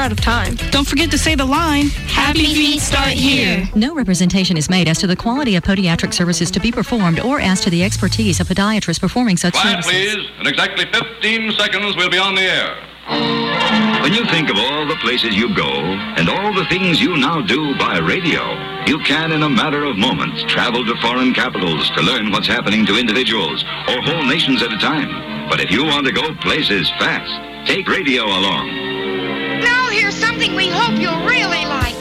out of time. Don't forget to say the line, Happy feet start here. No representation is made as to the quality of podiatric services to be performed or as to the expertise of podiatrists performing such Quiet, services. please. In exactly 15 seconds, we'll be on the air. When you think of all the places you go and all the things you now do by radio, you can, in a matter of moments, travel to foreign capitals to learn what's happening to individuals or whole nations at a time. But if you want to go places fast, take radio along. Now here's something we hope you'll really like.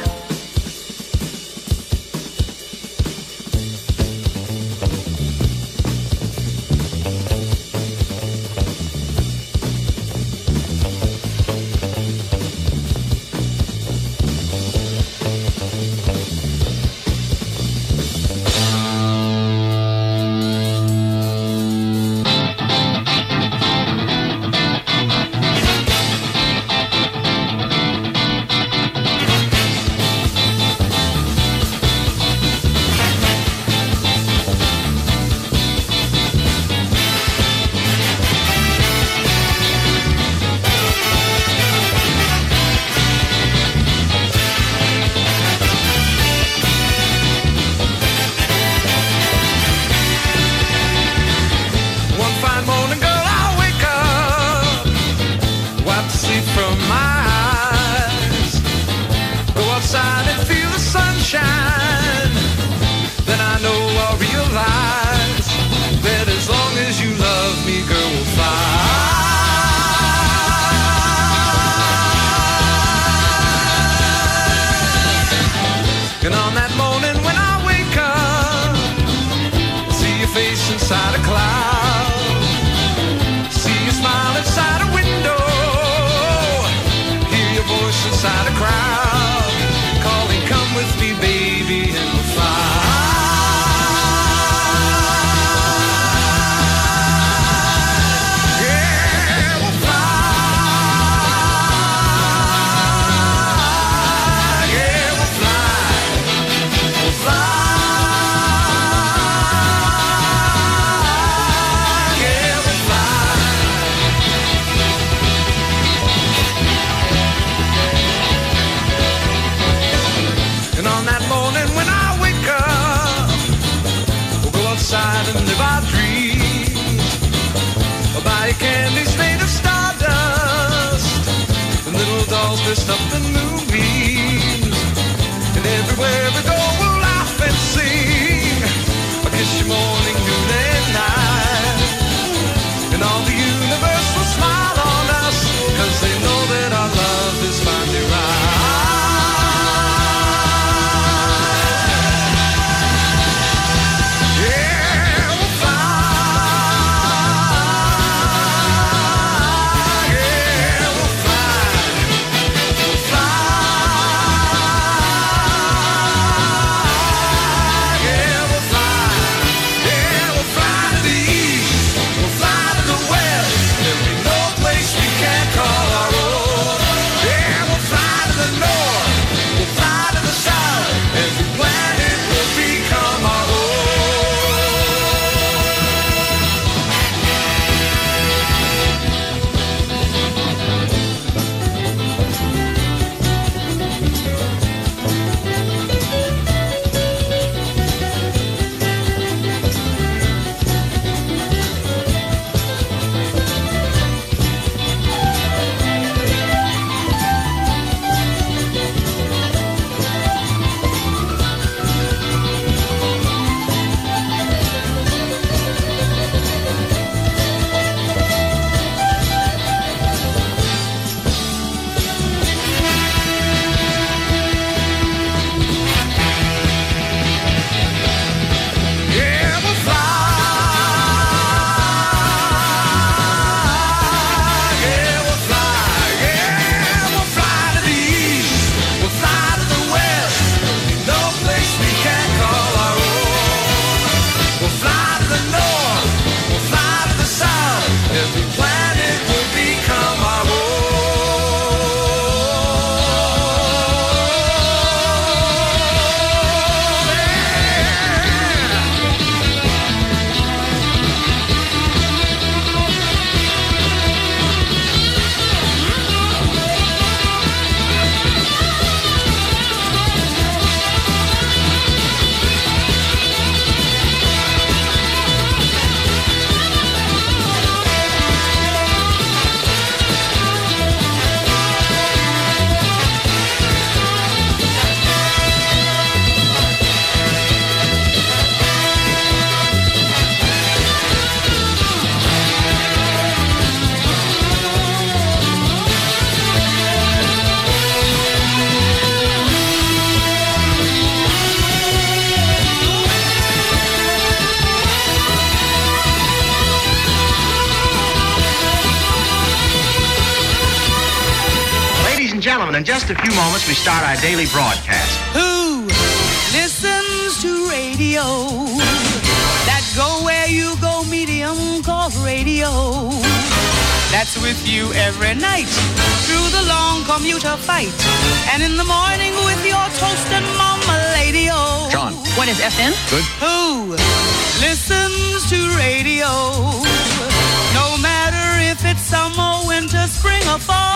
and in just a few moments we start our daily broadcast. Who listens to radio? That go where you go medium called radio. That's with you every night through the long commuter fight. And in the morning with your toast and mama lady-o. John. What is FM? Good. Who listens to radio? No matter if it's summer, winter, spring, or fall.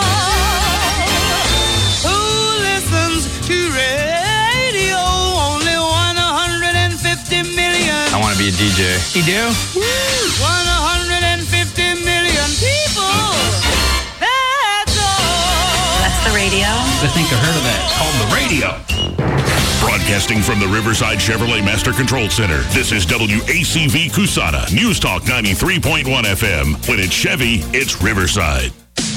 Who listens to radio? Only 150 million. I want to be a DJ. You do? 150 million people. That's all. That's the radio. I think I heard of that. It's called the radio. Broadcasting from the Riverside Chevrolet Master Control Center, this is WACV Cusana, News Talk 93.1 FM. When it's Chevy, it's Riverside.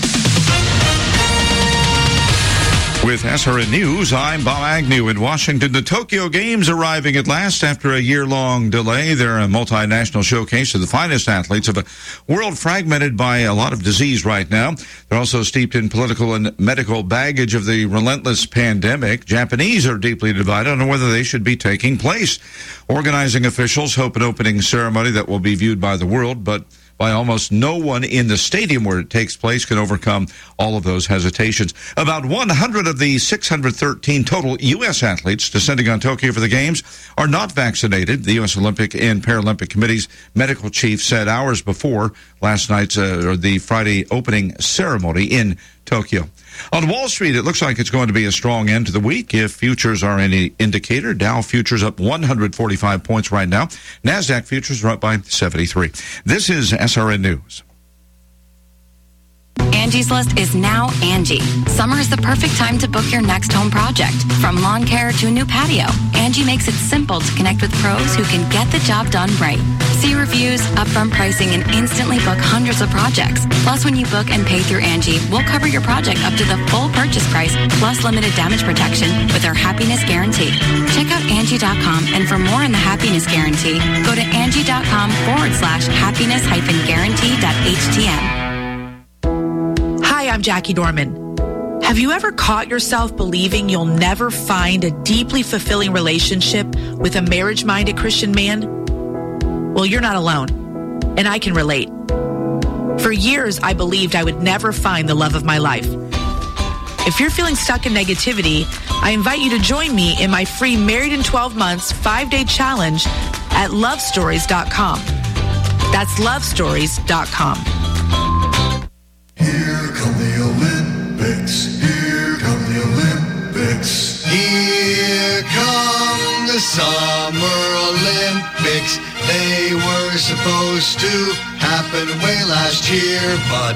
With SRN News, I'm Bob Agnew in Washington. The Tokyo Games arriving at last after a year-long delay. They're a multinational showcase of the finest athletes of a world fragmented by a lot of disease right now. They're also steeped in political and medical baggage of the relentless pandemic. Japanese are deeply divided on whether they should be taking place. Organizing officials hope an opening ceremony that will be viewed by the world, but by almost no one in the stadium where it takes place can overcome all of those hesitations. About 100 of the 613 total U.S. athletes descending on Tokyo for the Games are not vaccinated. The U.S. Olympic and Paralympic Committee's medical chief said hours before last night's the Friday opening ceremony in Tokyo. On Wall Street, it looks like it's going to be a strong end to the week. If futures are any indicator, Dow futures up 145 points right now. NASDAQ futures are up by 73. This is SRN News. Angie's List is now Angie. Summer is the perfect time to book your next home project. From lawn care to a new patio, Angie makes it simple to connect with pros who can get the job done right. See reviews, upfront pricing, and instantly book hundreds of projects. Plus, when you book and pay through Angie, we'll cover your project up to the full purchase price, plus limited damage protection with our Happiness Guarantee. Check out Angie.com, and for more on the Happiness Guarantee, go to Angie.com/happiness-guarantee.htm. Hi, I'm Jackie Dorman. Have you ever caught yourself believing you'll never find a deeply fulfilling relationship with a marriage-minded Christian man? Well, you're not alone, and I can relate. For years, I believed I would never find the love of my life. If you're feeling stuck in negativity, I invite you to join me in my free Married in 12 Months 5-day challenge at lovestories.com. That's lovestories.com. Here come the Olympics. Here come the Olympics. Here come the Summer Olympics. They were supposed to happen way last year, but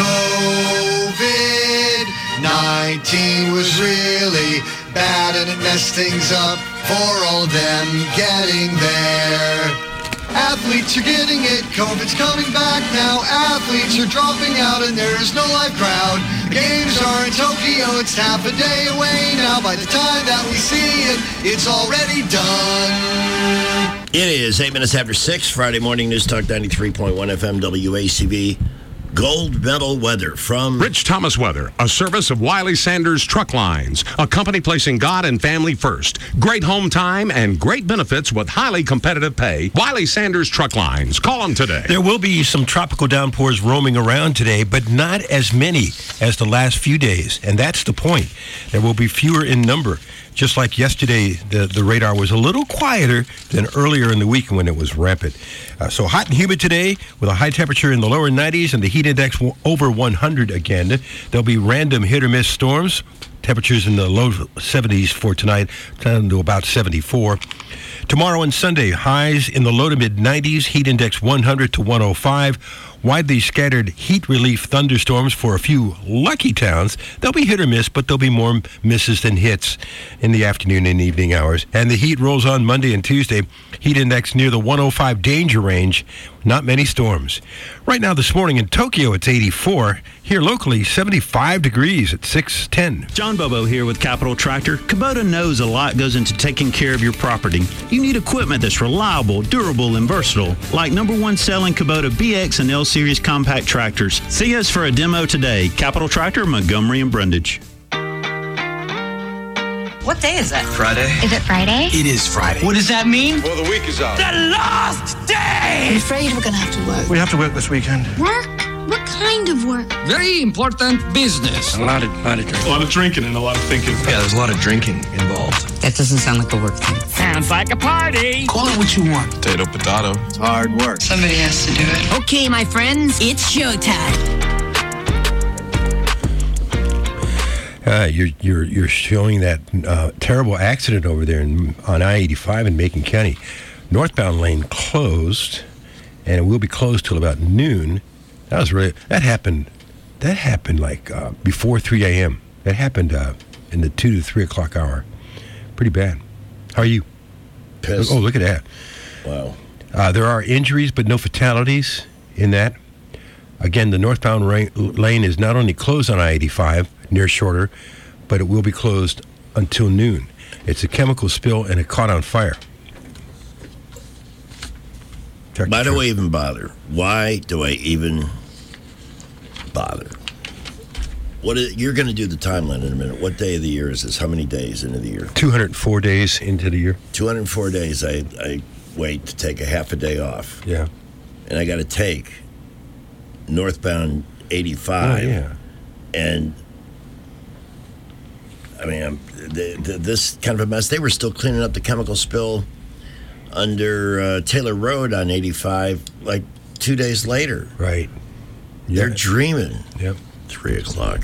COVID-19 was really bad and it messed things up for all of them getting there. Athletes are getting it, COVID's coming back now. Athletes are dropping out and there's no live crowd. Games are in Tokyo, it's half a day away now. By the time that we see it, it's already done. It is 8 minutes after 6, Friday morning, News Talk 93.1 FM WACV. Gold medal weather from Rich Thomas Weather, a service of Wiley Sanders Truck Lines, a company placing God and family first. Great home time and great benefits with highly competitive pay. Wiley Sanders Truck Lines. Call them today. There will be some tropical downpours roaming around today, but not as many as the last few days, and that's the point. There will be fewer in number. Just like yesterday, the radar was a little quieter than earlier in the week when it was rampant. So hot and humid today with a high temperature in the lower 90s and the heat index over 100 again. There'll be random hit or miss storms. Temperatures in the low 70s for tonight, down to about 74. Tomorrow and Sunday, highs in the low to mid 90s, heat index 100 to 105. Widely scattered heat relief thunderstorms for a few lucky towns. They'll be hit or miss, but there'll be more misses than hits in the afternoon and evening hours. And the heat rolls on Monday and Tuesday. Heat index near the 105 danger range. Not many storms. Right now this morning in Tokyo, it's 84. Here locally, 75 degrees at 6:10. John Bobo here with Capital Tractor. Kubota knows a lot goes into taking care of your property. You need equipment that's reliable, durable, and versatile, like #1 selling Kubota BX and L Series compact tractors. See us for a demo today. Capital Tractor, Montgomery and Brundage. What day is it? Friday. Is it Friday? It is Friday. What does that mean? Well, the week is out. The last day! I'm afraid we're gonna have to work. We have to work this weekend. Work? What kind of work? Very important business. A lot of drinking. A lot of drinking and a lot of thinking. Yeah, there's a lot of drinking involved. That doesn't sound like a work thing. Sounds like a party. Call it what you want. Potato. It's hard work. Somebody has to do it. Okay, my friends, it's showtime. You're showing that terrible accident over there on I-85 in Macon County. Northbound lane closed, and it will be closed till about noon. That happened like before 3 a.m. That happened in the 2 to 3 o'clock hour. Pretty bad. How are you? Pissed. Oh, look at that. Wow. There are injuries, but no fatalities in that. Again, the northbound lane is not only closed on I-85 near Shorter, but it will be closed until noon. It's a chemical spill, and it caught on fire. Why do I even bother? Why do I even bother? You're going to do the timeline in a minute. What day of the year is this? How many days into the year? 204 days into the year. 204 days. I wait to take a half a day off. Yeah. And I got to take northbound 85. Oh, yeah. And I mean, this kind of a mess. They were still cleaning up the chemical spill under Taylor Road on 85 like 2 days later. Right. They're dreaming. Yep. 3 o'clock.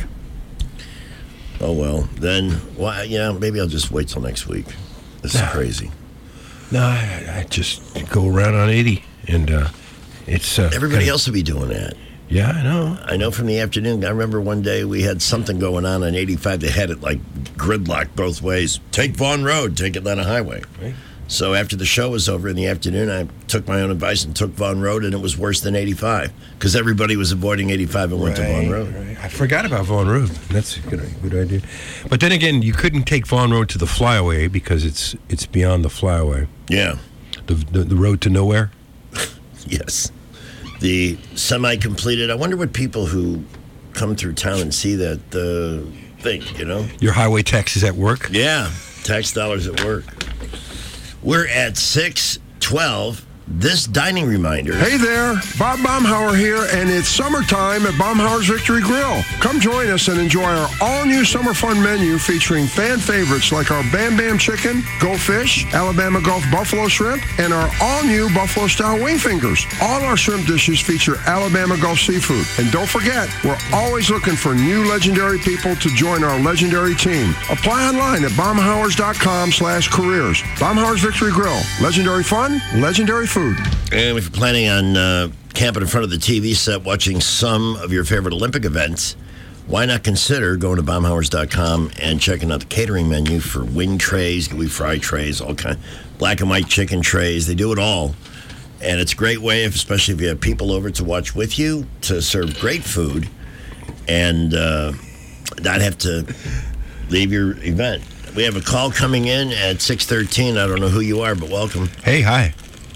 Oh, well. Then, maybe I'll just wait till next week. This is crazy. No, I just go around on 80, and it's... Everybody else will be doing that. Yeah, I know. I know from the afternoon. I remember one day we had something going on 85. They had it like gridlocked both ways. Take Vaughan Road, take Atlanta Highway. Right. So after the show was over in the afternoon, I took my own advice and took Vaughan Road, and it was worse than 85 because everybody was avoiding 85 and went to Vaughan Road. Right. I forgot about Vaughan Road. That's a good idea. But then again, you couldn't take Vaughan Road to the flyaway because it's beyond the flyaway. Yeah. The road to nowhere? Yes. The semi-completed. I wonder what people who come through town and see that think, Your highway taxes at work? Yeah. Tax dollars at work. We're at 6:12. This dining reminder. Hey there, Bob Baumhauer here, and it's summertime at Baumhauer's Victory Grill. Come join us and enjoy our all-new summer fun menu featuring fan favorites like our Bam Bam Chicken, Go Fish, Alabama Gulf Buffalo Shrimp, and our all-new Buffalo-style wing fingers. All our shrimp dishes feature Alabama Gulf seafood. And don't forget, we're always looking for new legendary people to join our legendary team. Apply online at baumhauers.com/careers. Baumhauer's Victory Grill. Legendary fun, legendary food. And if you're planning on camping in front of the TV set watching some of your favorite Olympic events, why not consider going to baumhauers.com and checking out the catering menu for wing trays, gooey fry trays, all kind, black and white chicken trays. They do it all. And it's a great way, especially if you have people over to watch with you, to serve great food and not have to leave your event. We have a call coming in at 6:13. I don't know who you are, but welcome. Hey, hi.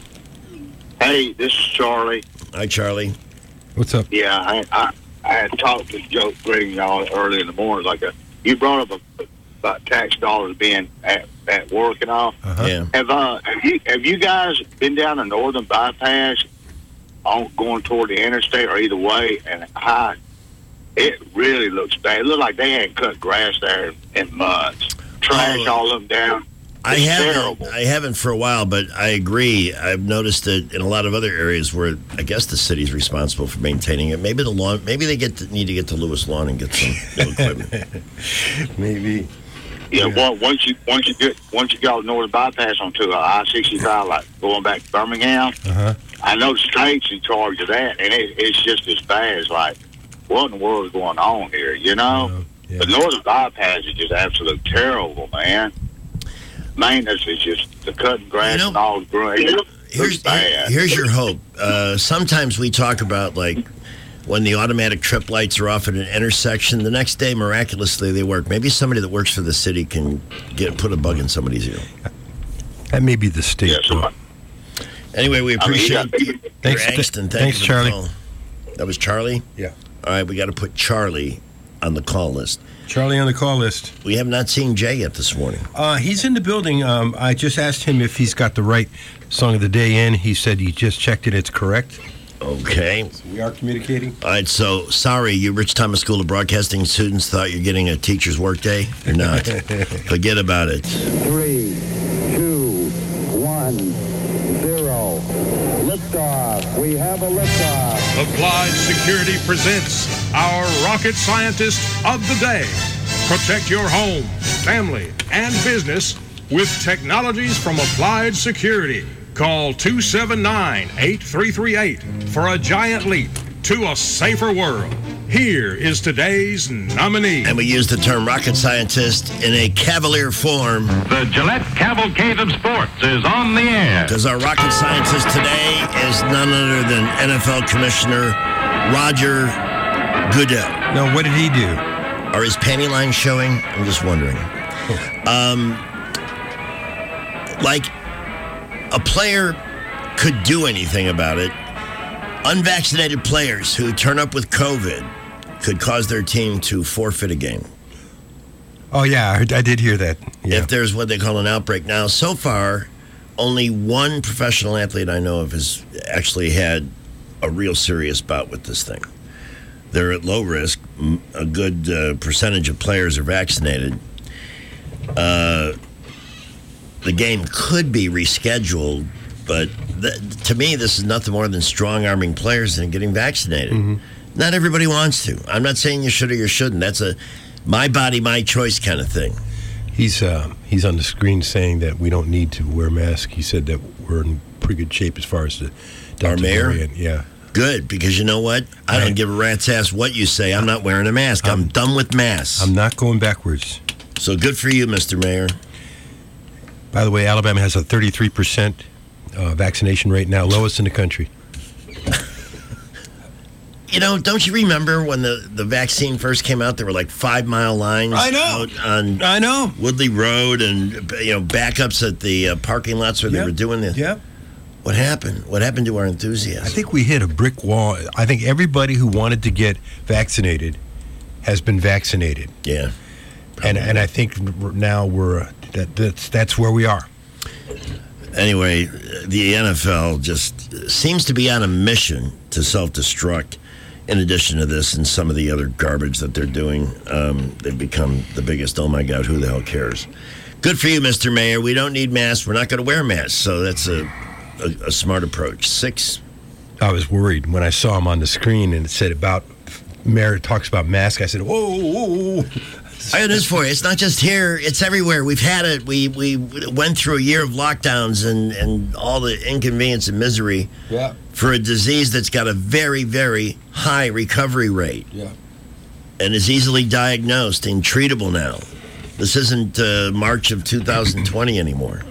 Hey, this is Charlie. Hi, Charlie. What's up? Yeah, I had talked to Joe Green y'all early in the morning. You brought up about tax dollars being at work and all. Uh-huh. Yeah. Have you guys been down the northern bypass going toward the interstate or either way? And it really looks bad. It looks like they ain't cut grass there in months. Trash all of them down. I haven't for a while, but I agree. I've noticed that in a lot of other areas where I guess the city's responsible for maintaining it. Maybe the lawn. Maybe they need to get to Lewis Lawn and get some new equipment. Maybe. Yeah. Well, once you go northern bypass onto I-65, like going back to Birmingham, I know the state's in charge of that, and it's just as bad as like, what in the world is going on here? Yeah. The northern bypass is just absolutely terrible, man. Maintenance is just the cutting grass and all growing. Here's your hope. Sometimes we talk about like when the automatic trip lights are off at an intersection, the next day miraculously they work. Maybe somebody that works for the city can put a bug in somebody's ear. That may be the state. Anyway, we appreciate your angst and thanks, Charlie. for the call. That was Charlie? Yeah. All right, we got to put Charlie on the call list. Charlie on the call list. We have not seen Jay yet this morning. He's in the building. I just asked him if he's got the right song of the day in. He said he just checked it. It's correct. Okay. So we are communicating. All right, so sorry, you Rich Thomas School of Broadcasting students thought you're getting a teacher's workday. You're not. Forget about it. 3, 2, 1, 0. Liftoff. We have a liftoff. Applied Security presents our rocket scientist of the day. Protect your home, family, and business with technologies from Applied Security. Call 279-8338 for a giant leap to a safer world. Here is today's nominee. And we use the term rocket scientist in a cavalier form. The Gillette Cavalcade of Sports is on the air. Because our rocket scientist today is none other than NFL Commissioner Roger Goodell. No, what did he do? Are his panty lines showing? I'm just wondering. Like a player could do anything about it. Unvaccinated players who turn up with COVID could cause their team to forfeit a game. Oh, yeah, I did hear that. Yeah. If there's what they call an outbreak. Now, so far, only one professional athlete I know of has actually had a real serious bout with this thing. They're at low risk. A good percentage of players are vaccinated. The game could be rescheduled, but to me, this is nothing more than strong-arming players and getting vaccinated. Mm-hmm. Not everybody wants to. I'm not saying you should or you shouldn't. That's a my body, my choice kind of thing. He's on the screen saying that we don't need to wear masks. He said that we're in pretty good shape as far as the Our mayor? variant. Yeah. Good, because you know what? I don't give a rat's ass what you say. I'm not wearing a mask. I'm done with masks. I'm not going backwards. So good for you, Mr. Mayor. By the way, Alabama has a 33% vaccination rate now, lowest in the country. You know, don't you remember when the vaccine first came out? There were like 5-mile lines. I know. I know. Woodley Road and, backups at the parking lots where they were doing this. Yeah. What happened? What happened to our enthusiasm? I think we hit a brick wall. I think everybody who wanted to get vaccinated has been vaccinated. Yeah. And I think now that's where we are. Anyway, the NFL just seems to be on a mission to self-destruct. In addition to this and some of the other garbage that they're doing, they've become the biggest, oh my God, who the hell cares? Good for you, Mr. Mayor. We don't need masks. We're not going to wear masks. So that's a smart approach. 6. I was worried when I saw him on the screen and it said about, Mayor talks about masks. I said, whoa. I got news for you. It's not just here. It's everywhere. We've had it. We went through a year of lockdowns and all the inconvenience and misery for a disease that's got a very, very high recovery rate. Yeah. And is easily diagnosed and treatable now. This isn't March of 2020 anymore.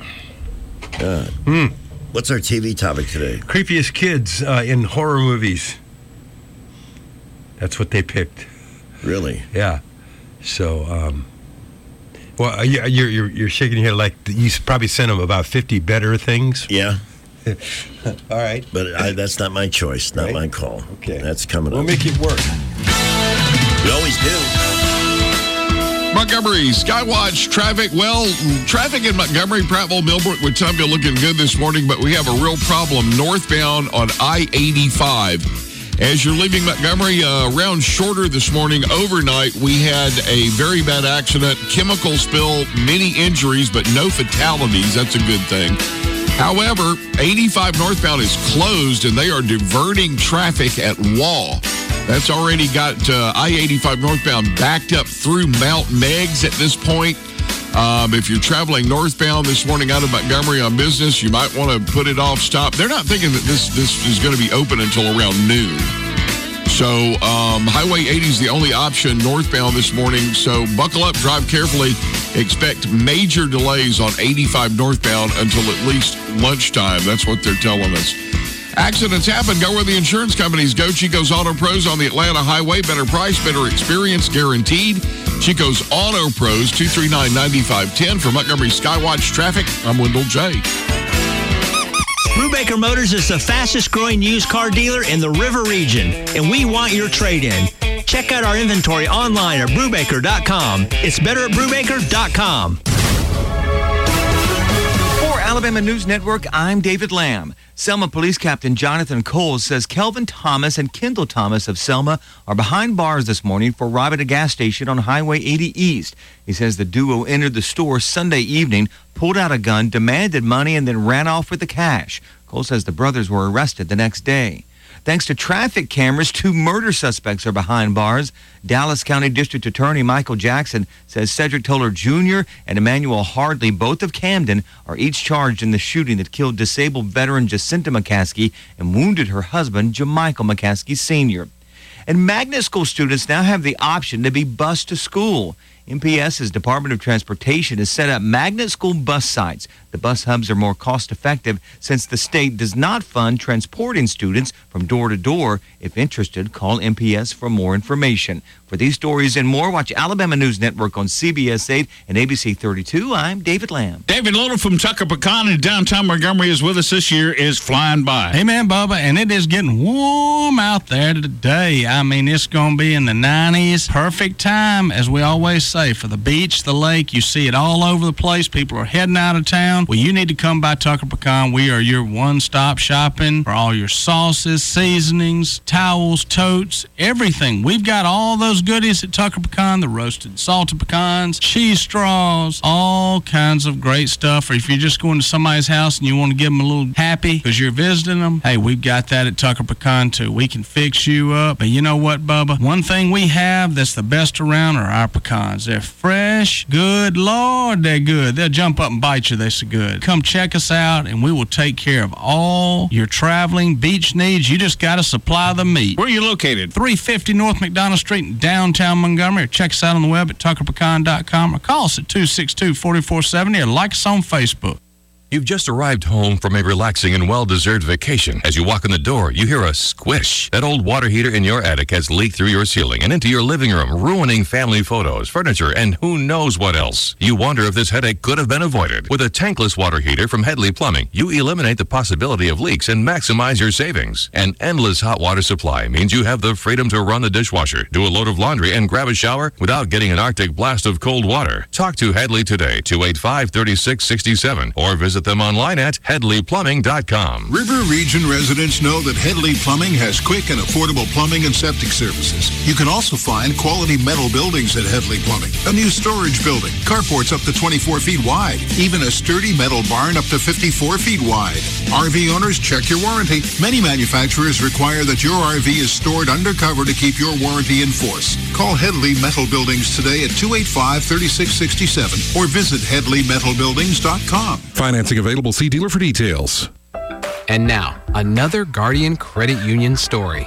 What's our TV topic today? Creepiest kids in horror movies. That's what they picked. Really? Yeah. So, well, you're shaking your head like you probably sent them about 50 better things. Yeah. All right. But that's not my choice, not my call. Okay. That's coming We'll up. make it work. We always do. Montgomery, Skywatch traffic. Well, traffic in Montgomery, Prattville, Millbrook, Wetumpka looking good this morning, but we have a real problem northbound on I-85. As you're leaving Montgomery, around Shorter this morning, overnight, we had a very bad accident, chemical spill, many injuries, but no fatalities. That's a good thing. However, 85 northbound is closed, and they are diverting traffic at Wall. That's already got I-85 northbound backed up through Mount Meigs at this point. If you're traveling northbound this morning out of Montgomery on business, you might want to put it off stop. They're not thinking that this is going to be open until around noon. So Highway 80 is the only option northbound this morning. So buckle up, drive carefully. Expect major delays on 85 northbound until at least lunchtime. That's what they're telling us. Accidents happen. Go where the insurance companies go. Chico's Auto Pros on the Atlanta Highway. Better price, better experience guaranteed. Chico's Auto Pros, 239-9510. For Montgomery Skywatch Traffic, I'm Wendell J. Brubaker Motors is the fastest growing used car dealer in the River region, and we want your trade-in. Check out our inventory online at Brubaker.com. It's better at Brubaker.com. For Alabama News Network, I'm David Lamb. Selma Police Captain Jonathan Coles says Kelvin Thomas and Kendall Thomas of Selma are behind bars this morning for robbing a gas station on Highway 80 East. He says the duo entered the store Sunday evening, pulled out a gun, demanded money, and then ran off with the cash. Coles says the brothers were arrested the next day. Thanks to traffic cameras, 2 murder suspects are behind bars. Dallas County District Attorney Michael Jackson says Cedric Toller Jr. and Emmanuel Hardley, both of Camden, are each charged in the shooting that killed disabled veteran Jacinta McCaskey and wounded her husband, Jamichael McCaskey Sr. And magnet school students now have the option to be bused to school. MPS's Department of Transportation has set up magnet school bus sites. The bus hubs are more cost-effective since the state does not fund transporting students from door to door. If interested, call MPS for more information. For these stories and more, watch Alabama News Network on CBS 8 and ABC 32. I'm David Lamb. David Little from Tucker Pecan in downtown Montgomery is with us this year, is flying by. Hey, man, Bubba, and it is getting warm out there today. I mean, it's going to be in the 90s. Perfect time, as we always say, for the beach, the lake. You see it all over the place. People are heading out of town. Well, you need to come by Tucker Pecan. We are your one-stop shopping for all your sauces, seasonings, towels, totes, everything. We've got all those goodies at Tucker Pecan, the roasted salted pecans, cheese straws, all kinds of great stuff. Or if you're just going to somebody's house and you want to give them a little happy because you're visiting them, hey, we've got that at Tucker Pecan too. We can fix you up. But you know what, Bubba? One thing we have that's the best around are our pecans. They're fresh, good. Lord, they're good. They'll jump up and bite you. They're so good. Come check us out and we will take care of all your traveling beach needs. You just got to supply the meat. Where are you located? 350 North McDonough Street in downtown Montgomery. Or check us out on the web at tuckerpecan.com or call us at 262-4470 or like us on Facebook. You've just arrived home from a relaxing and well-deserved vacation. As you walk in the door, you hear a squish. That old water heater in your attic has leaked through your ceiling and into your living room, ruining family photos, furniture, and who knows what else. You wonder if this headache could have been avoided. With a tankless water heater from Headley Plumbing, you eliminate the possibility of leaks and maximize your savings. An endless hot water supply means you have the freedom to run the dishwasher, do a load of laundry, and grab a shower without getting an Arctic blast of cold water. Talk to Headley today, 285-3667, or visit them online at HeadleyPlumbing.com. River Region residents know that Headley Plumbing has quick and affordable plumbing and septic services. You can also find quality metal buildings at Headley Plumbing. A new storage building, carports up to 24 feet wide, even a sturdy metal barn up to 54 feet wide. RV owners, check your warranty. Many manufacturers require that your RV is stored undercover to keep your warranty in force. Call Headley Metal Buildings today at 285-3667 or visit HeadleyMetalBuildings.com. Financing available. See dealer for details. And now, another Guardian Credit Union story.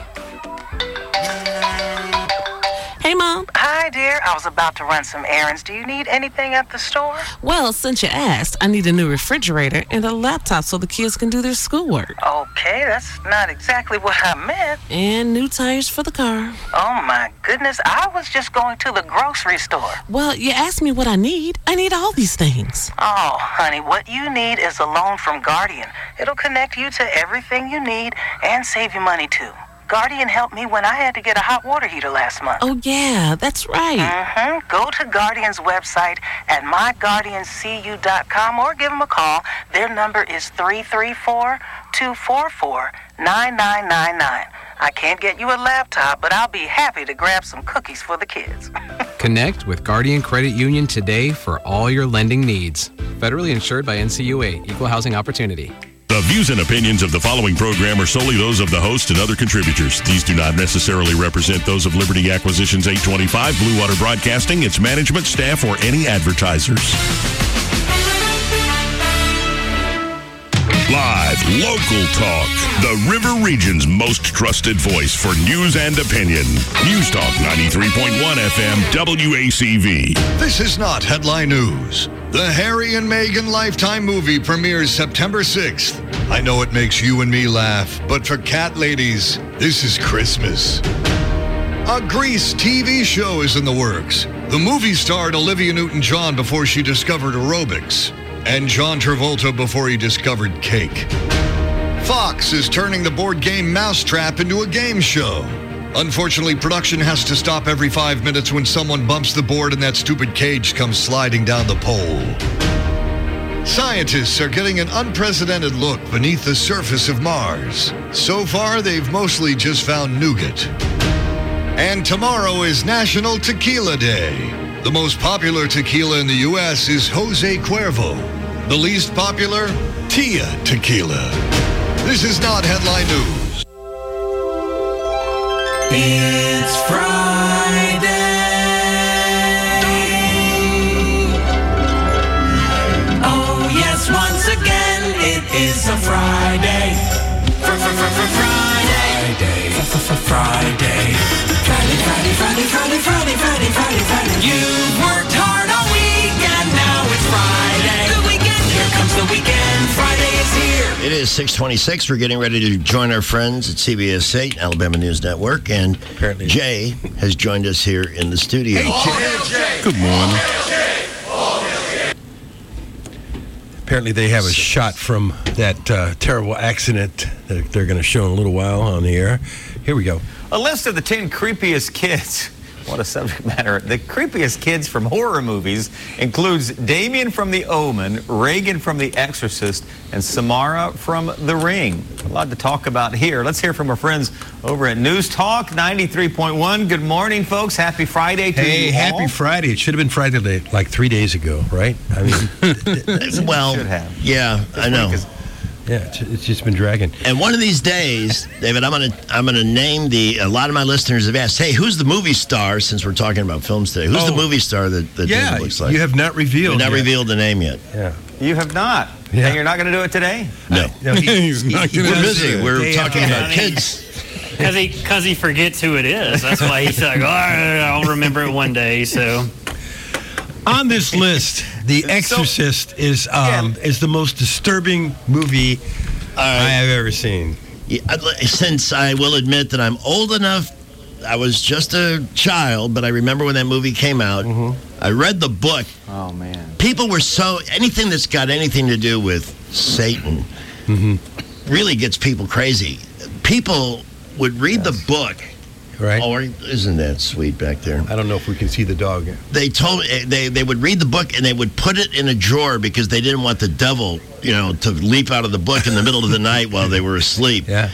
Hey, Mom. Hi, dear. I was about to run some errands. Do you need anything at the store? Well, since you asked, I need a new refrigerator and a laptop so the kids can do their schoolwork. Okay, that's not exactly what I meant. And new tires for the car. Oh, my goodness. I was just going to the grocery store. Well, you asked me what I need. I need all these things. Oh, honey, what you need is a loan from Guardian. It'll connect you to everything you need and save you money, too. Guardian helped me when I had to get a hot water heater last month. Oh, yeah, that's right. Mm-hmm. Go to Guardian's website at myguardiancu.com or give them a call. Their number is 334-244-9999. I can't get you a laptop, but I'll be happy to grab some cookies for the kids. Connect with Guardian Credit Union today for all your lending needs. Federally insured by NCUA, Equal Housing Opportunity. The views and opinions of the following program are solely those of the host and other contributors. These do not necessarily represent those of Liberty Acquisitions 825, Blue Water Broadcasting, its management, staff, or any advertisers. Live, local talk. The River Region's most trusted voice for news and opinion. News Talk 93.1 FM WACV. This is not headline news. The Harry and Meghan Lifetime movie premieres September 6th. I know it makes you and me laugh, but for cat ladies, this is Christmas. A Grease TV show is in the works. The movie starred Olivia Newton-John before she discovered aerobics, and John Travolta before he discovered cake. Fox is turning the board game Mousetrap into a game show. Unfortunately, production has to stop every 5 minutes when someone bumps the board and that stupid cage comes sliding down the pole. Scientists are getting an unprecedented look beneath the surface of Mars. So far, they've mostly just found nougat. And tomorrow is National Tequila Day. The most popular tequila in the U.S. is Jose Cuervo. The least popular, Tia Tequila. This is not headline news. It's Friday. Oh, yes, once again, it is a Friday. Friday. You've worked hard all week, and now it's Friday. The weekend, here comes the weekend. Friday is here. It is 6:26. We're getting ready to join our friends at CBS 8, Alabama News Network, and apparently Jay has joined us here in the studio. Hey, Jay. Good morning. Apparently they have a shot from that terrible accident that they're going to show in a little while on the air. Here we go. A list of the 10 creepiest kids. What a subject matter. The creepiest kids from horror movies includes Damien from The Omen, Reagan from The Exorcist, and Samara from The Ring. A lot to talk about here. Let's hear from our friends over at News Talk 93.1. Good morning, folks. Happy Friday to you all. Hey, happy Friday. It should have been Friday like 3 days ago, right? I mean, well, should have. Yeah, I know. Yeah, it's just been dragging. And one of these days, David, I'm gonna name a lot of my listeners have asked, hey, who's the movie star, since we're talking about films today? Who's the movie star that David looks like? You have not revealed. You've not revealed the name yet. Yeah. You have not. Yeah. And you're not going to do it today? No. He's not gonna We're do busy. it. We're talking about kids. Because he forgets who it is. That's why he's like, I'll remember it one day. So on this list, The Exorcist is the most disturbing movie I have ever seen. Yeah, since I will admit that I'm old enough, I was just a child, but I remember when that movie came out. Mm-hmm. I read the book. Oh, man. People were anything that's got anything to do with Satan really gets people crazy. People would read the book. Right. Oh, isn't that sweet back there? I don't know if we can see the dog. They would read the book and they would put it in a drawer because they didn't want the devil, to leap out of the book in the middle of the night while they were asleep. Yeah.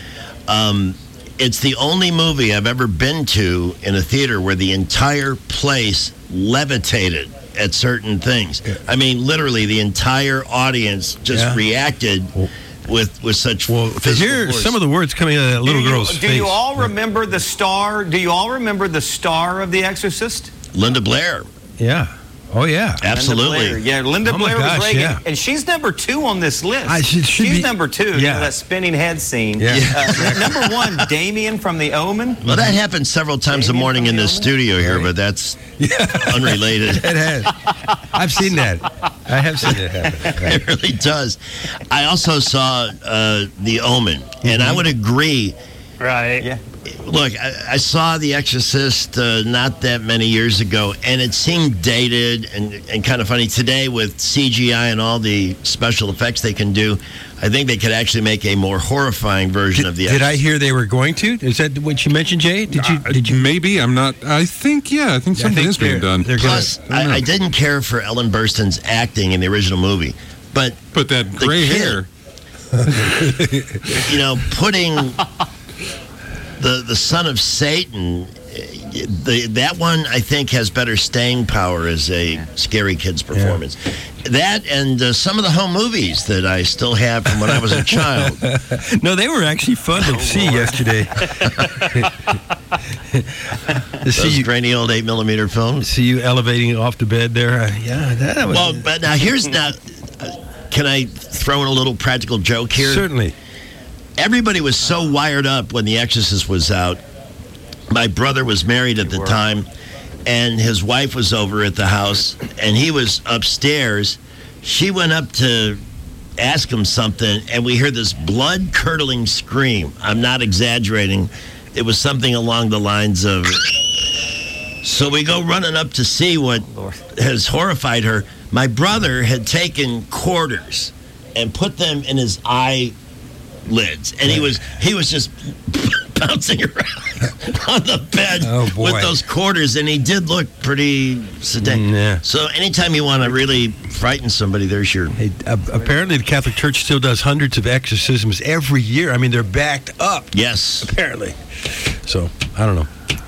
It's the only movie I've ever been to in a theater where the entire place levitated at certain things. Yeah. I mean, literally, the entire audience just reacted with such to hear force. Some of the words coming out of that little girl's face. Do you all remember the star? Do you all remember the star of The Exorcist? Linda Blair. Yeah. Oh, yeah. Absolutely. Linda Blair was Reagan. And she's number 2 on this list. She's number 2. Yeah. That spinning head scene. Yeah. Number 1, Damien from The Omen. Well, that happened several times a morning in this studio here, but that's unrelated. It has. I've seen that. I have seen it happen. Right. It really does. I also saw The Omen, and I would agree. Right. Yeah. Look, I saw The Exorcist not that many years ago, and it seemed dated and kind of funny. Today, with CGI and all the special effects they can do, I think they could actually make a more horrifying version of The Exorcist. Did I hear they were going to? Is that what you mentioned, Jay? Did you? Maybe. I'm not. I think something is being done. Plus, I didn't care for Ellen Burstyn's acting in the original movie, but that gray hair. Putting the son of Satan, that one I think has better staying power as a scary kid's performance. Yeah. That and some of the home movies that I still have from when I was a child. No, they were actually fun to see yesterday. Those grainy old 8mm films. See you elevating off the bed there. That was. Well, but now can I throw in a little practical joke here? Certainly. Everybody was so wired up when The Exorcist was out. My brother was married at the time, and his wife was over at the house, and he was upstairs. She went up to ask him something, and we heard this blood-curdling scream. I'm not exaggerating. It was something along the lines of... So we go running up to see what has horrified her. My brother had taken quarters and put them in his eyelids, and he was just bouncing around on the bed with those quarters, and he did look pretty sedate. Yeah. So anytime you want to really frighten somebody, there's your... Hey, apparently the Catholic Church still does hundreds of exorcisms every year. I mean, they're backed up. Yes. Apparently. So, I don't know.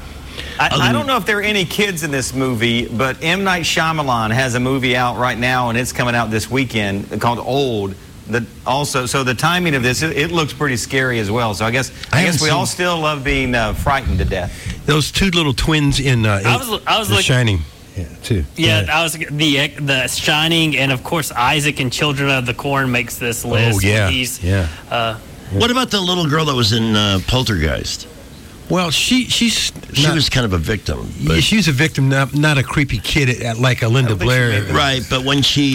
I don't know if there are any kids in this movie, but M. Night Shyamalan has a movie out right now, and it's coming out this weekend called Old. So the timing of this, it looks pretty scary as well. So I guess we all still love being frightened to death. Those two little twins in I was The Shining. Yeah, too. Yeah, I was the Shining, and of course Isaac and Children of the Corn makes this list. Oh yeah, What about the little girl that was in Poltergeist? Well, she was kind of a victim. But she was a victim, not a creepy kid like a Linda Blair. Right, but when she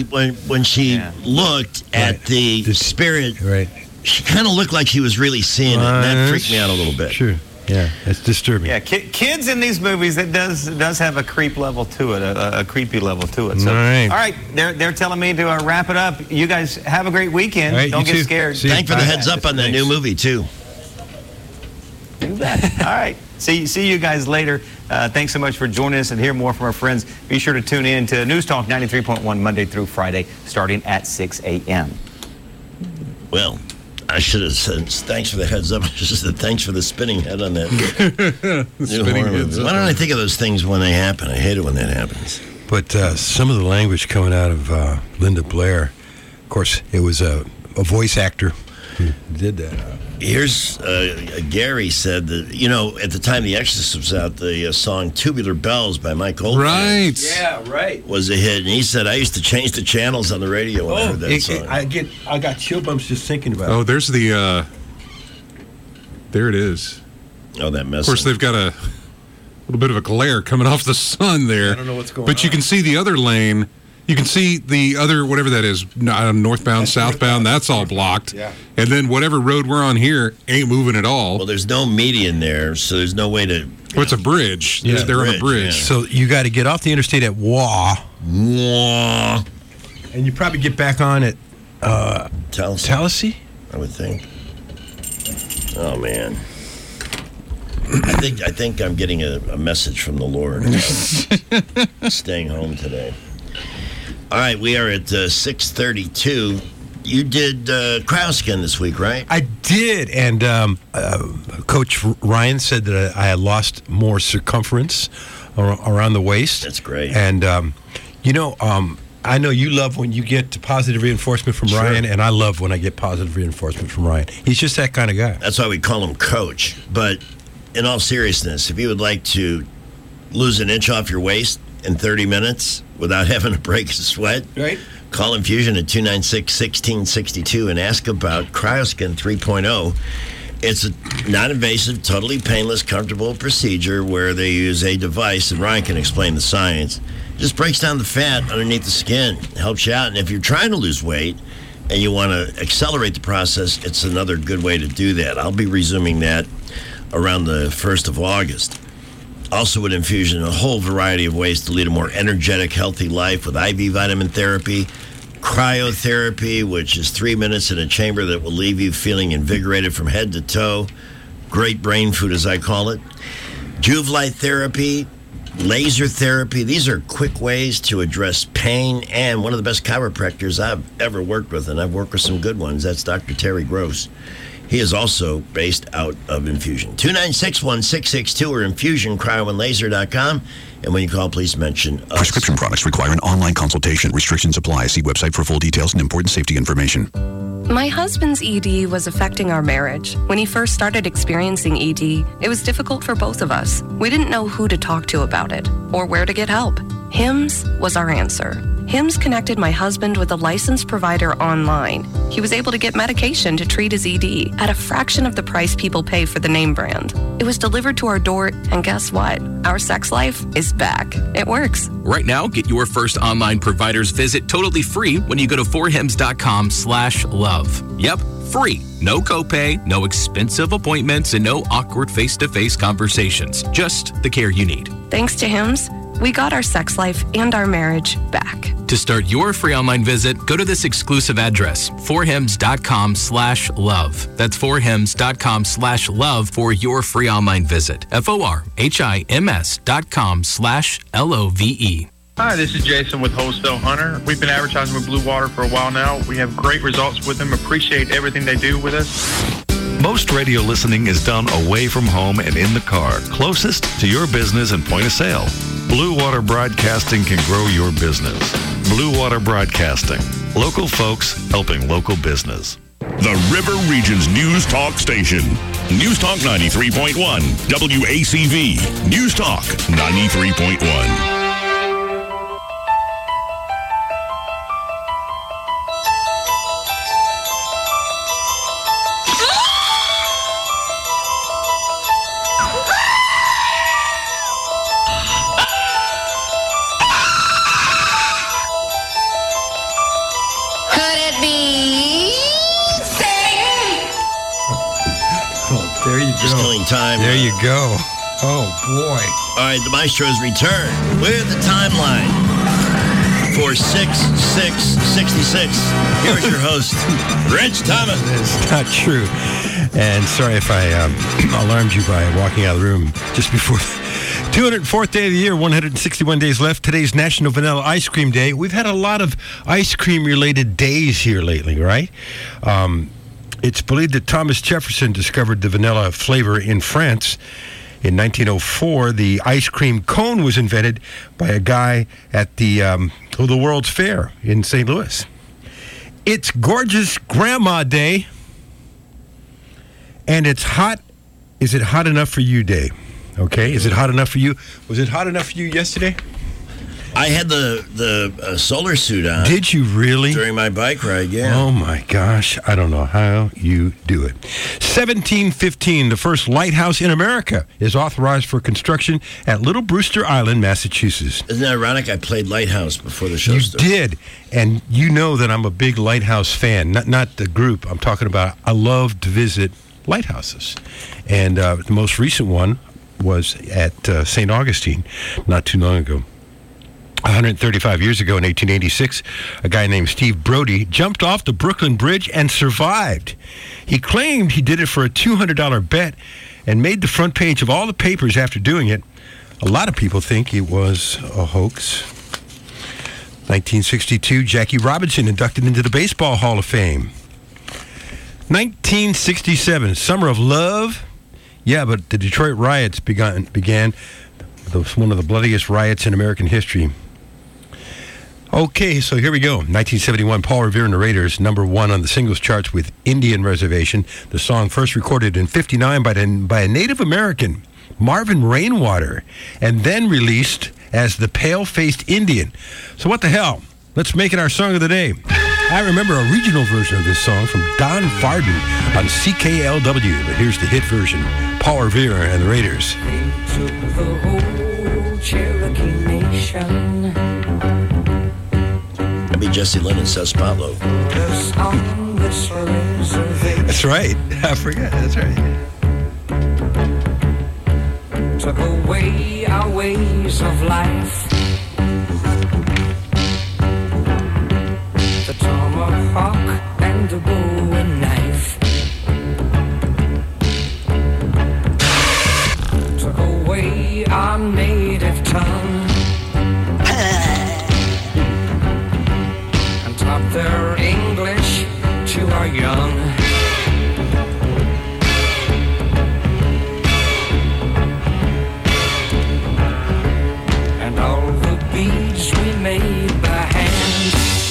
looked at the spirit, she kind of looked like she was really seeing it. And that freaked me out a little bit. Sure. Yeah, it's disturbing. Yeah, kids in these movies, it does have a creep level to it, a creepy level to it. So, all right, they're telling me to wrap it up. You guys have a great weekend. Right, Don't get scared. Thanks for the heads up on that new movie too. Do that. All right. See you guys later. Thanks so much for joining us, and hear more from our friends. Be sure to tune in to News Talk 93.1 Monday through Friday, starting at 6 a.m. Well, I should have said thanks for the heads up. I should have said thanks for the spinning head on that. Spinning heads up. Why don't I think of those things when they happen? I hate it when that happens. But some of the language coming out of Linda Blair, of course, it was a voice actor who did that. Here's Gary said that, at the time The Exorcist was out, the song Tubular Bells by Mike Oldfield. Right. Yeah, right. Was a hit. And he said, I used to change the channels on the radio when I heard that song. I got chill bumps just thinking about it. Oh, there's the, there it is. Oh, that mess. Of course, they've got a little bit of a glare coming off the sun there. I don't know what's going on. But you can see the other lane. You can see the other, whatever that is, northbound, southbound, that's all blocked. Yeah. And then whatever road we're on here ain't moving at all. Well, there's no median there, so there's no way to... Well, it's a bridge. Yeah, they're on a bridge. Yeah. So you got to get off the interstate at Waugh. Mwah. And you probably get back on at Tallahassee, I would think. Oh, man. I think I'm getting a message from the Lord about staying home today. All right, we are at 6:32. You did Cryoskin this week, right? I did, and Coach Ryan said that I had lost more circumference around the waist. That's great. And, I know you love when you get positive reinforcement from Ryan, and I love when I get positive reinforcement from Ryan. He's just that kind of guy. That's why we call him Coach. But in all seriousness, if you would like to lose an inch off your waist in 30 minutes without having to break a sweat, right? Call Infusion at 296-1662 and ask about Cryoskin 3.0. It's a non-invasive, totally painless, comfortable procedure where they use a device, and Ryan can explain the science. It just breaks down the fat underneath the skin, helps you out. And if you're trying to lose weight and you want to accelerate the process, it's another good way to do that. I'll be resuming that around the 1st of August. Also with Infusion, a whole variety of ways to lead a more energetic, healthy life with IV vitamin therapy, cryotherapy, which is 3 minutes in a chamber that will leave you feeling invigorated from head to toe. Great brain food, as I call it. Juve-Light therapy, laser therapy. These are quick ways to address pain, and one of the best chiropractors I've ever worked with, and I've worked with some good ones. That's Dr. Terry Gross. He is also based out of Infusion. 296-1662 or infusioncryoandlaser.com. And when you call, please mention us. Prescription products require an online consultation. Restrictions apply. See website for full details and important safety information. My husband's ED was affecting our marriage. When he first started experiencing ED, it was difficult for both of us. We didn't know who to talk to about it or where to get help. HIMS was our answer. HIMS connected my husband with a licensed provider online. He was able to get medication to treat his ED at a fraction of the price people pay for the name brand. It was delivered to our door, and guess what? Our sex life is back. It works. Right now, get your first online provider's visit totally free when you go to forhims.com/love. Yep, free. No copay, no expensive appointments, and no awkward face-to-face conversations. Just the care you need. Thanks to HIMS, we got our sex life and our marriage back. To start your free online visit, go to this exclusive address, forhims.com/love. That's forhims.com/love for your free online visit. forhims.com/LOVE. Hi, this is Jason with Wholesale Hunter. We've been advertising with Blue Water for a while now. We have great results with them. Appreciate everything they do with us. Most radio listening is done away from home and in the car, closest to your business and point of sale. Blue Water Broadcasting can grow your business. Blue Water Broadcasting. Local folks helping local business. The River Region's News Talk station. News Talk 93.1. WACV. News Talk 93.1. Just killing time. There you go. Oh, boy. All right, the Maestro's return with the timeline for 6/6/66. Here's your host, Rich Thomas. It's not true. And sorry if I alarmed you by walking out of the room just before 204th day of the year, 161 days left. Today's National Vanilla Ice Cream Day. We've had a lot of ice cream-related days here lately, right? It's believed that Thomas Jefferson discovered the vanilla flavor in France. In 1904, the ice cream cone was invented by a guy at the World's Fair in St. Louis. It's Gorgeous Grandma Day, and it's hot. Is it hot enough for you day? Okay, is it hot enough for you? Was it hot enough for you yesterday? I had the solar suit on. Did you really? During my bike ride, yeah. Oh, my gosh. I don't know how you do it. 1715, the first lighthouse in America is authorized for construction at Little Brewster Island, Massachusetts. Isn't that ironic? I played Lighthouse before the show You started. did. And you know that I'm a big lighthouse fan. Not the group. I'm talking about I love to visit lighthouses. And the most recent one was at St. Augustine not too long ago. 135 years ago in 1886, a guy named Steve Brody jumped off the Brooklyn Bridge and survived. He claimed he did it for a $200 bet and made the front page of all the papers after doing it. A lot of people think it was a hoax. 1962, Jackie Robinson inducted into the Baseball Hall of Fame. 1967, Summer of Love. Yeah, but the Detroit riots began one of the bloodiest riots in American history. Okay, so here we go. 1971, Paul Revere and the Raiders, #1 on the singles charts with Indian Reservation. The song first recorded in 59 by a Native American, Marvin Rainwater, and then released as the Pale-Faced Indian. So what the hell? Let's make it our song of the day. I remember a regional version of this song from Don Farden on CKLW, but here's the hit version, Paul Revere and the Raiders. They took the whole Cherokee Nation. That'd be Jesse Lynn and Seth Spotlow. That's right. I forgot. That's right. Took away our ways of life. The tomahawk and the bowie knife. Took away our native tongue. And taught their English to our young. And all the beads we made by hand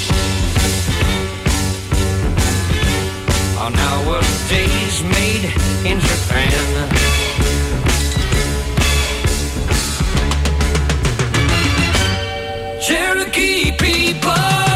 are nowadays made in Japan. Cherokee people,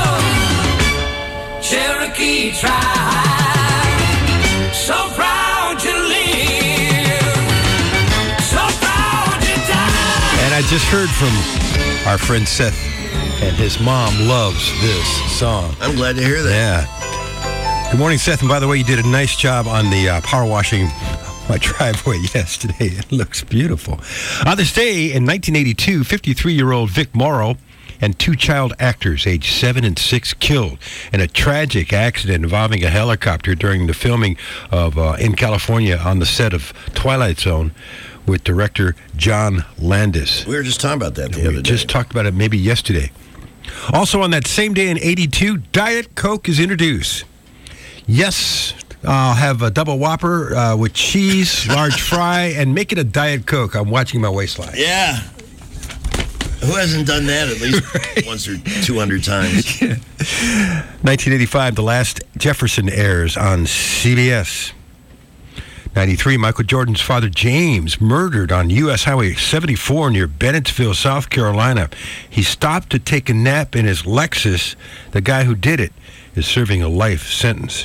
Cherokee tribe, so proud to live, so proud to die. And I just heard from our friend Seth, and his mom loves this song. I'm glad to hear that. Yeah. Good morning, Seth. And by the way, you did a nice job on the power washing my driveway yesterday. It looks beautiful. On this day in 1982, 53-year-old Vic Morrow, and 2 child actors aged 7 and 6 killed in a tragic accident involving a helicopter during the filming of in California on the set of Twilight Zone with director John Landis. We were just talking about that the other day. We just talked about it maybe yesterday. Also on that same day in 82, Diet Coke is introduced. Yes, I'll have a double Whopper with cheese, large fry, and make it a Diet Coke. I'm watching my waistline. Yeah. Who hasn't done that at least once or 200 times? 1985, The Last Jefferson airs on CBS. 93, Michael Jordan's father, James, murdered on U.S. Highway 74 near Bennettsville, South Carolina. He stopped to take a nap in his Lexus. The guy who did it is serving a life sentence.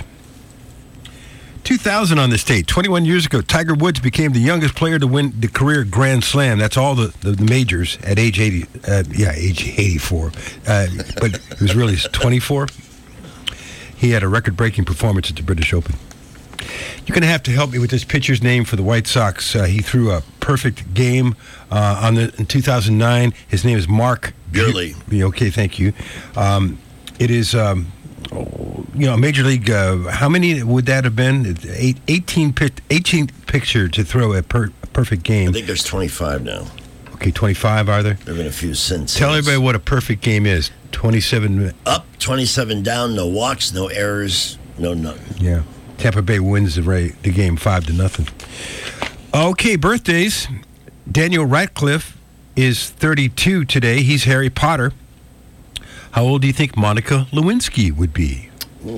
2000 on this date, 21 years ago, Tiger Woods became the youngest player to win the career Grand Slam. That's all the majors at age 80. Age 84. But it was really 24. He had a record-breaking performance at the British Open. You're going to have to help me with this pitcher's name for the White Sox. He threw a perfect game in 2009. His name is Mark Gurley. Okay, thank you. It is... Major League, how many would that have been? 18th pitcher to throw a perfect game. I think there's 25 now. Okay, 25 are there? There have been a few since. Tell everybody what a perfect game is. 27. Up, 27 down, no walks, no errors, no nothing. Yeah. Tampa Bay wins the game 5-0. Okay, birthdays. Daniel Radcliffe is 32 today. He's Harry Potter. How old do you think Monica Lewinsky would be?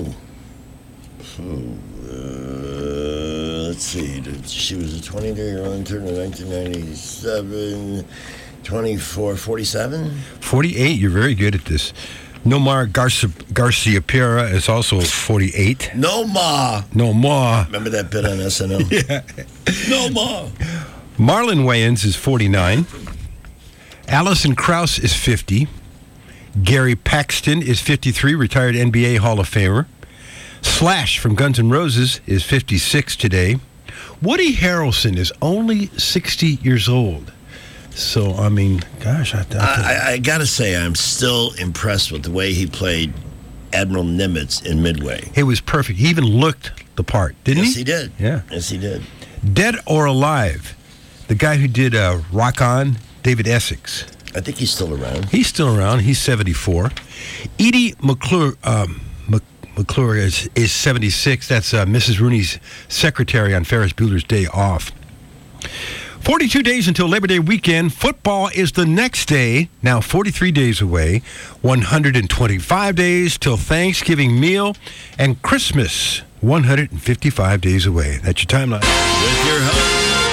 Let's see. She was a 22-year-old intern in 1997. 24, 47? 48. You're very good at this. Nomar Garcia Piera is also 48. Nomar. Remember that bit on SNL? Yeah. Nomar. Marlon Wayans is 49. Alison Krauss is 50. Gary Paxton is 53, retired NBA Hall of Famer. Slash from Guns N' Roses is 56 today. Woody Harrelson is only 60 years old. So, I mean, gosh. I got to say, I'm still impressed with the way he played Admiral Nimitz in Midway. It was perfect. He even looked the part, didn't he? Yes, he did. Yeah. Yes, he did. Dead or Alive, the guy who did Rock On, David Essex. I think he's still around. He's still around. He's 74. Edie McClure is 76. That's Mrs. Rooney's secretary on Ferris Bueller's Day Off. 42 days until Labor Day weekend. Football is the next day, now 43 days away. 125 days till Thanksgiving meal. And Christmas, 155 days away. That's your timeline. With your host.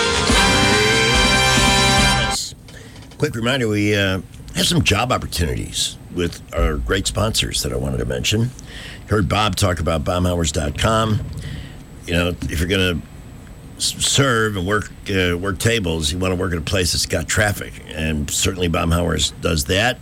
Quick reminder, we have some job opportunities with our great sponsors that I wanted to mention. Heard Bob talk about bombhours.com. If you're going to serve and work tables, you want to work at a place that's got traffic, and certainly Baumhauer's does that.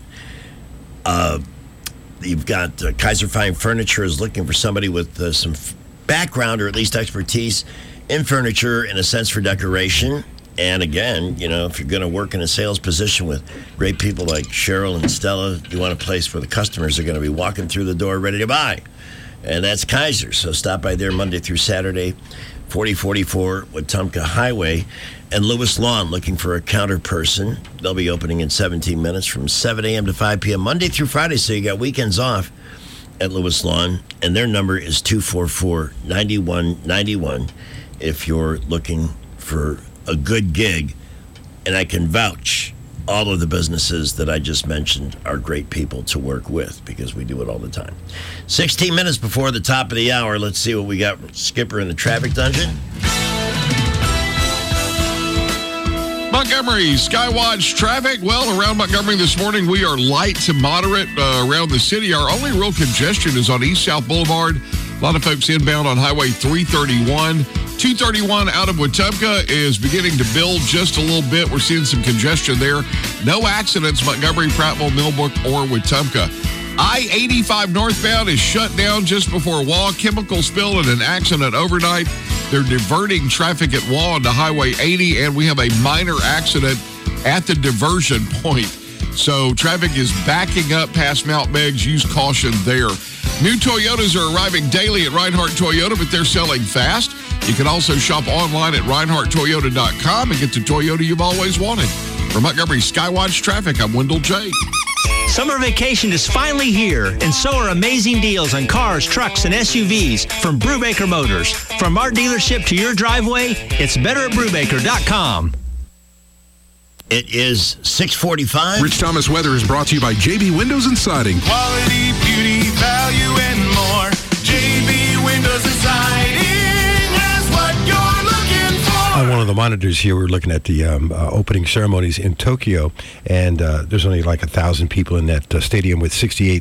You've got Kaiser Fine Furniture is looking for somebody with some background or at least expertise in furniture and a sense for decoration. And again, if you're going to work in a sales position with great people like Cheryl and Stella, you want a place where the customers are going to be walking through the door ready to buy. And that's Kaiser. So stop by there Monday through Saturday, 4044 Wetumpka Highway. And Lewis Lawn, looking for a counter person. They'll be opening in 17 minutes from 7 a.m. to 5 p.m. Monday through Friday, so you got weekends off at Lewis Lawn. And their number is 244-9191 if you're looking for a good gig. And I can vouch, all of the businesses that I just mentioned are great people to work with because we do it all the time. 16 minutes before the top of the hour. Let's see what we got. Skipper in the traffic dungeon. Montgomery Skywatch traffic. Well, around Montgomery this morning, we are light to moderate around the city. Our only real congestion is on East South Boulevard. A lot of folks inbound on Highway 331. 231 out of Wetumpka is beginning to build just a little bit. We're seeing some congestion there. No accidents, Montgomery, Prattville, Millbrook, or Wetumpka. I-85 northbound is shut down just before Waugh. Chemical spill and an accident overnight. They're diverting traffic at Waugh onto Highway 80, and we have a minor accident at the diversion point. So traffic is backing up past Mount Meigs. Use caution there. New Toyotas are arriving daily at Reinhardt Toyota, but they're selling fast. You can also shop online at ReinhardtToyota.com and get the Toyota you've always wanted. For Montgomery Skywatch Traffic, I'm Wendell J. Summer vacation is finally here, and so are amazing deals on cars, trucks, and SUVs from Brubaker Motors. From our dealership to your driveway, it's better at Brubaker.com. It is 6:45. Rich Thomas Weather is brought to you by JB Windows and Siding. Quality, beauty, value, and more. JB Windows and Siding has what you're looking for. On one of the monitors here, we're looking at the opening ceremonies in Tokyo, and there's only like 1,000 people in that stadium with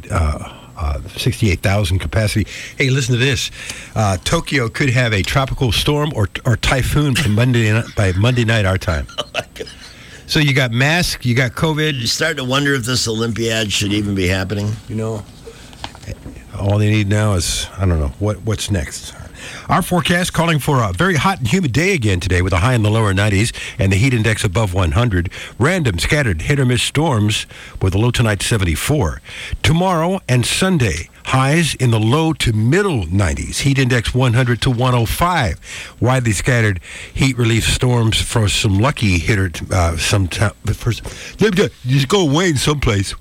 68,000 capacity. Hey, listen to this. Tokyo could have a tropical storm or typhoon by Monday night our time. Oh my God. So you got masks, you got COVID. You start to wonder if this Olympiad should even be happening. You know, all they need now is, I don't know, what's next. Our forecast calling for a very hot and humid day again today with a high in the lower 90s and the heat index above 100. Random scattered hit or miss storms with a low tonight 74. Tomorrow and Sunday, highs in the low to middle 90s. Heat index 100 to 105. Widely scattered heat relief storms for some lucky hitter. Just go away in someplace.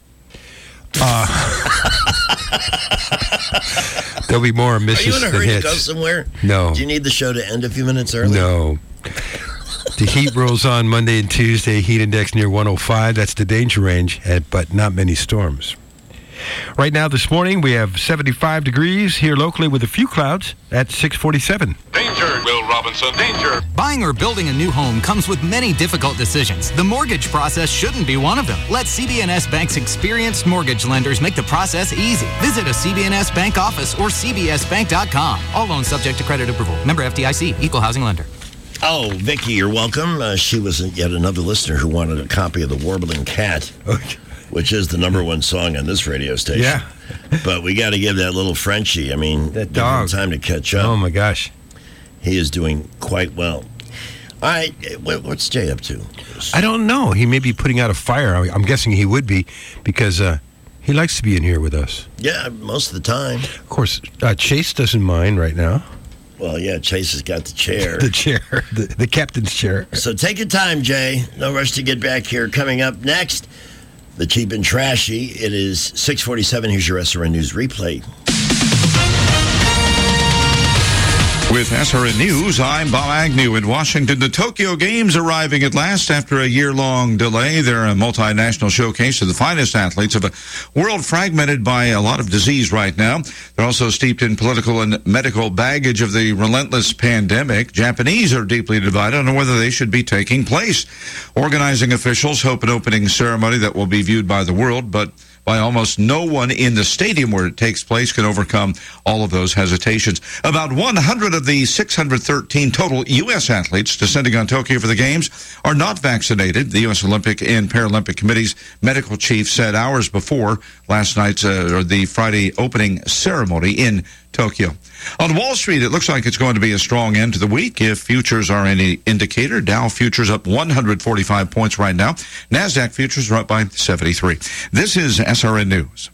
There'll be more misses than hits. Are you in a hurry to go somewhere? No. Do you need the show to end a few minutes early? No. The heat rolls on Monday and Tuesday. Heat index near 105. That's the danger range, but not many storms. Right now, this morning, we have 75 degrees here locally with a few clouds at 647. Danger, Will Robinson, danger. Buying or building a new home comes with many difficult decisions. The mortgage process shouldn't be one of them. Let CB&S Bank's experienced mortgage lenders make the process easy. Visit a CB&S Bank office or cbsbank.com. All loans subject to credit approval. Member FDIC, Equal Housing Lender. Oh, Vicky, you're welcome. She was yet another listener who wanted a copy of The Warbling Cat. Okay. Which is the number one song on this radio station. Yeah. But we got to give that little Frenchie, that dog, time to catch up. Oh, my gosh. He is doing quite well. All right, what's Jay up to? I don't know. He may be putting out a fire. I'm guessing he would be because he likes to be in here with us. Yeah, most of the time. Of course, Chase doesn't mind right now. Well, yeah, Chase has got the chair. The chair, the captain's chair. So take your time, Jay. No rush to get back here. Coming up next, the cheap and trashy. It is 6:47. Here's your SRN News replay. With SRN News, I'm Bob Agnew in Washington. The Tokyo Games arriving at last after a year-long delay. They're a multinational showcase of the finest athletes of a world fragmented by a lot of disease right now. They're also steeped in political and medical baggage of the relentless pandemic. Japanese are deeply divided on whether they should be taking place. Organizing officials hope an opening ceremony that will be viewed by the world, but by almost no one in the stadium where it takes place can overcome all of those hesitations. About 100 of the 613 total U.S. athletes descending on Tokyo for the Games are not vaccinated. The U.S. Olympic and Paralympic Committee's medical chief said hours before last night's or the Friday opening ceremony in Tokyo. On Wall Street, it looks like it's going to be a strong end to the week. If futures are any indicator, Dow futures up 145 points right now. NASDAQ futures are up by 73. This is SRN News.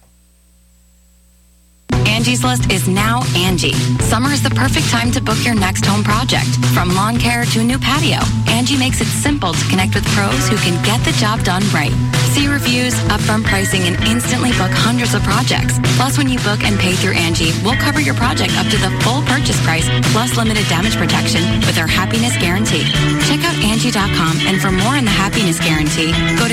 Angie's List is now Angie. Summer is the perfect time to book your next home project. From lawn care to a new patio, Angie makes it simple to connect with pros who can get the job done right. See reviews, upfront pricing, and instantly book hundreds of projects. Plus, when you book and pay through Angie, we'll cover your project up to the full purchase price, plus limited damage protection with our Happiness Guarantee. Check out Angie.com, and for more on the Happiness Guarantee, go to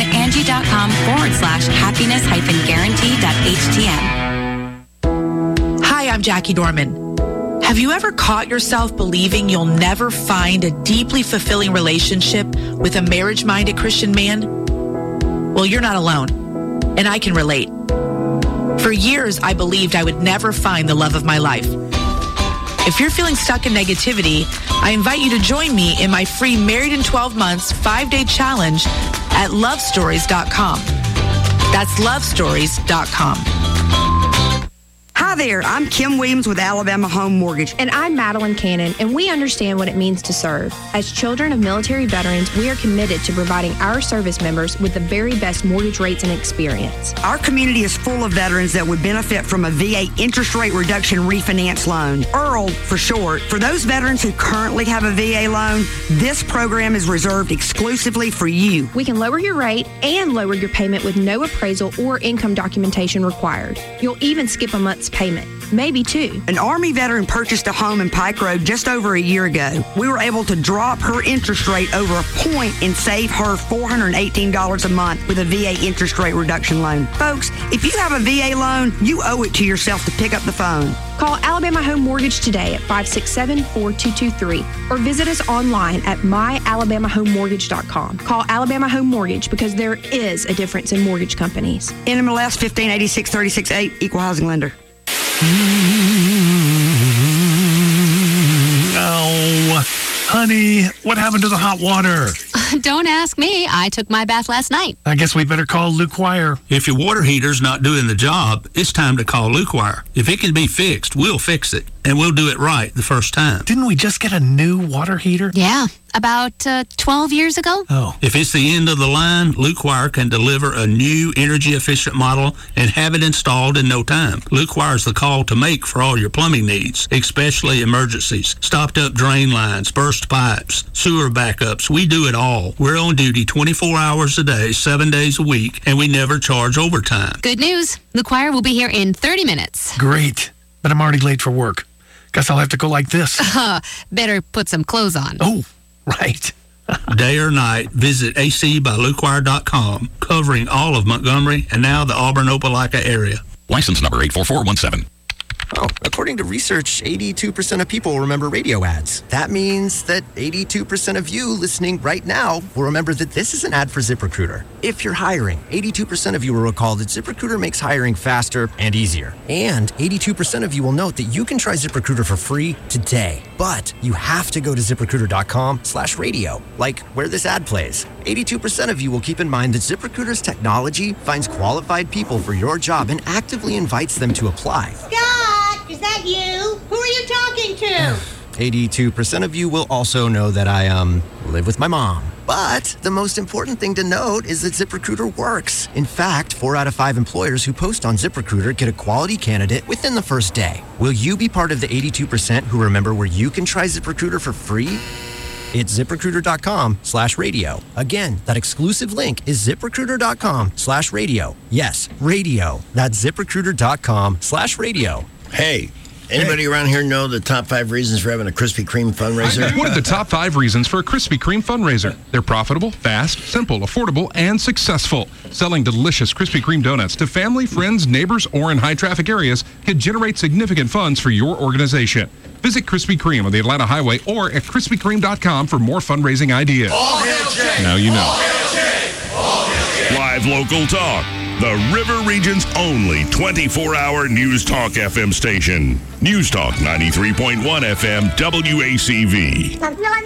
Angie.com/happiness-guarantee.htm. Hi, I'm Jackie Dorman. Have you ever caught yourself believing you'll never find a deeply fulfilling relationship with a marriage-minded Christian man? Well, you're not alone, and I can relate. For years, I believed I would never find the love of my life. If you're feeling stuck in negativity, I invite you to join me in my free Married in 12 Months 5-day challenge at lovestories.com. That's lovestories.com. Hi, Hi there, I'm Kim Williams with Alabama Home Mortgage. And I'm Madeline Cannon, and we understand what it means to serve. As children of military veterans, we are committed to providing our service members with the very best mortgage rates and experience. Our community is full of veterans that would benefit from a VA interest rate reduction refinance loan, EARL for short. For those veterans who currently have a VA loan, this program is reserved exclusively for you. We can lower your rate and lower your payment with no appraisal or income documentation required. You'll even skip a month's payment, maybe two. An Army veteran purchased a home in Pike Road just over a year ago. We were able to drop her interest rate over a point and save her $418 a month with a VA interest rate reduction loan. Folks, if you have a VA loan, you owe it to yourself to pick up the phone. Call Alabama Home Mortgage today at 567-4223 or visit us online at myalabamahomemortgage.com. Call Alabama Home Mortgage because there is a difference in mortgage companies. NMLS 1586-36-8, Equal Housing Lender. Oh, honey, what happened to the hot water? Don't ask me. I took my bath last night. I guess we better call Luke Wire. If your water heater's not doing the job, it's time to call Luke Wire. If it can be fixed, we'll fix it, and we'll do it right the first time. Didn't we just get a new water heater? Yeah, about 12 years ago. Oh. If it's the end of the line, Luke Wire can deliver a new energy-efficient model and have it installed in no time. Luke Wire's the call to make for all your plumbing needs, especially emergencies, stopped-up drain lines, burst pipes, sewer backups. We do it all. We're on duty 24 hours a day, 7 days a week, and we never charge overtime. Good news. Luke Wire will be here in 30 minutes. Great. But I'm already late for work. Guess I'll have to go like this. Better put some clothes on. Oh, right. Day or night, visit acbylukewire.com, covering all of Montgomery and now the Auburn-Opelika area. License number 84417. Oh, according to research, 82% of people remember radio ads. That means that 82% of you listening right now will remember that this is an ad for ZipRecruiter. If you're hiring, 82% of you will recall that ZipRecruiter makes hiring faster and easier. And 82% of you will note that you can try ZipRecruiter for free today. But you have to go to ZipRecruiter.com/radio, like where this ad plays. 82% of you will keep in mind that ZipRecruiter's technology finds qualified people for your job and actively invites them to apply. Scott, is that you? Who are you talking to? 82% of you will also know that I, live with my mom. But the most important thing to note is that ZipRecruiter works. In fact, 4 out of 5 employers who post on ZipRecruiter get a quality candidate within the first day. Will you be part of the 82% who remember where you can try ZipRecruiter for free? It's ZipRecruiter.com/radio. Again, that exclusive link is ZipRecruiter.com/radio. Yes, radio. That's ZipRecruiter.com/radio. Hey, anybody around here know the top 5 reasons for having a Krispy Kreme fundraiser? What are the top 5 reasons for a Krispy Kreme fundraiser? They're profitable, fast, simple, affordable, and successful. Selling delicious Krispy Kreme donuts to family, friends, neighbors, or in high-traffic areas can generate significant funds for your organization. Visit Krispy Kreme on the Atlanta Highway or at KrispyKreme.com for more fundraising ideas. Now you know. Live local talk. The River Region's only 24-hour News Talk FM station. News Talk 93.1 FM WACV.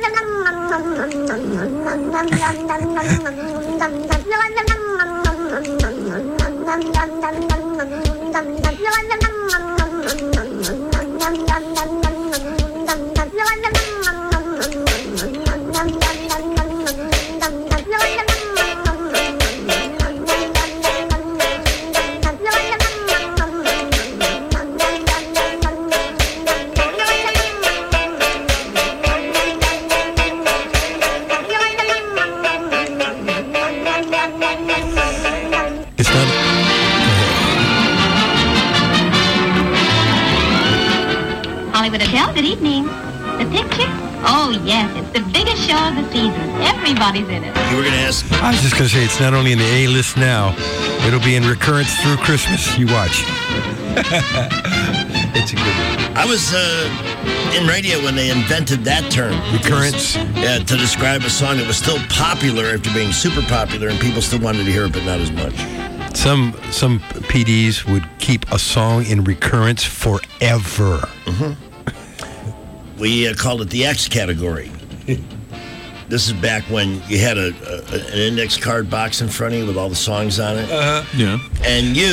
Hollywood Hotel, good evening. The picture? Oh, yes, it's the biggest show of the season. Everybody's in it. You were going to ask? I was just going to say it's not only in the A-list now, it'll be in recurrence through Christmas. You watch. It's a good one. I was in radio when they invented that term. Recurrence? Yeah, to describe a song that was still popular after being super popular and people still wanted to hear it, but not as much. Some PDs would keep a song in recurrence forever. Mm-hmm. We called it the X category. This is back when you had an index card box in front of you with all the songs on it. Yeah. And you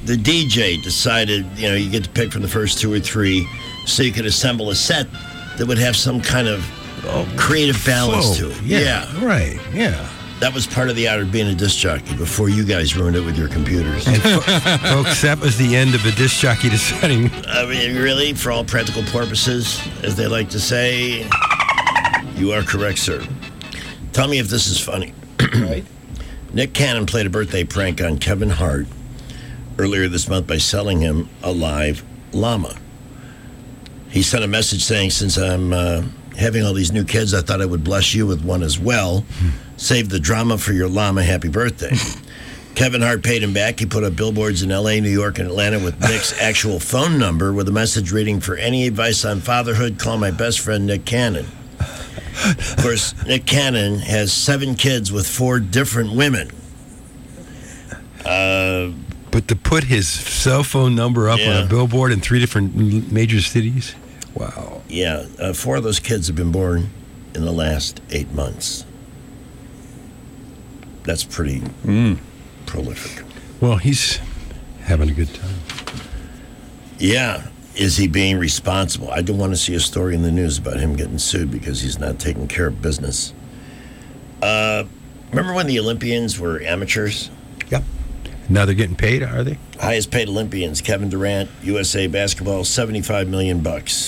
the DJ decided, you get to pick from the first 2 or 3 so you could assemble a set that would have some kind of creative balance to it. Yeah. Right. Yeah. That was part of the art of being a disc jockey before you guys ruined it with your computers. And folks, that was the end of a disc jockey deciding. I mean, really, for all practical purposes, as they like to say, you are correct, sir. Tell me if this is funny. Right. Nick Cannon played a birthday prank on Kevin Hart earlier this month by selling him a live llama. He sent a message saying, since I'm having all these new kids, I thought I would bless you with one as well. Save the drama for your llama. Happy birthday. Kevin Hart paid him back. He put up billboards in L.A., New York, and Atlanta with Nick's actual phone number with a message reading, for any advice on fatherhood, call my best friend, Nick Cannon. Of course, Nick Cannon has 7 kids with 4 different women. But to put his cell phone number up on a billboard in 3 different major cities? Wow. Yeah, 4 of those kids have been born in the last 8 months. That's pretty prolific. Well, he's having a good time. Yeah. Is he being responsible? I don't want to see a story in the news about him getting sued because he's not taking care of business. Remember when the Olympians were amateurs? Yep. Now they're getting paid, are they? Highest paid Olympians, Kevin Durant, USA Basketball, $75 million.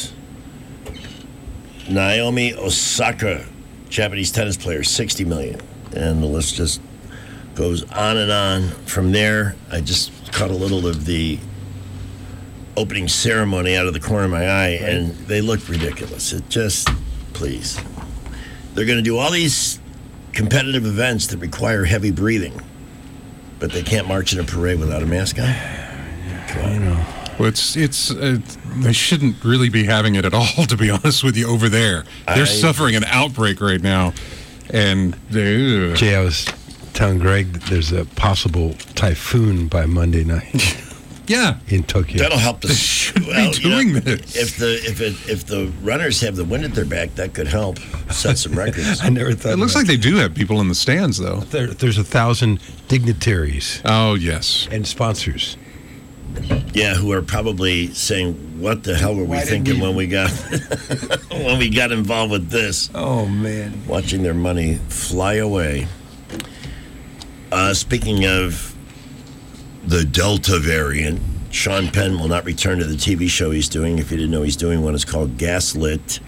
Naomi Osaka, Japanese tennis player, $60 million. And the list just goes on and on. From there, I just caught a little of the opening ceremony out of the corner of my eye, and they look ridiculous. It just, please. They're going to do all these competitive events that require heavy breathing, but they can't march in a parade without a mask on. Come on. Well, they shouldn't really be having it at all, to be honest with you, over there. They're suffering an outbreak right now. And Jay, I was telling Greg that there's a possible typhoon by Monday night. Yeah, in Tokyo. That'll help the this. If the runners have the wind at their back, that could help set some records. I never thought. It looks like they do have people in the stands, though. There's 1,000 dignitaries. Oh yes, and sponsors. Yeah, who are probably saying, "What the hell were we thinking when we got when we got involved with this?" Oh man, watching their money fly away. Speaking of the Delta variant, Sean Penn will not return to the TV show he's doing. If you didn't know, he's doing one. It's called Gaslit.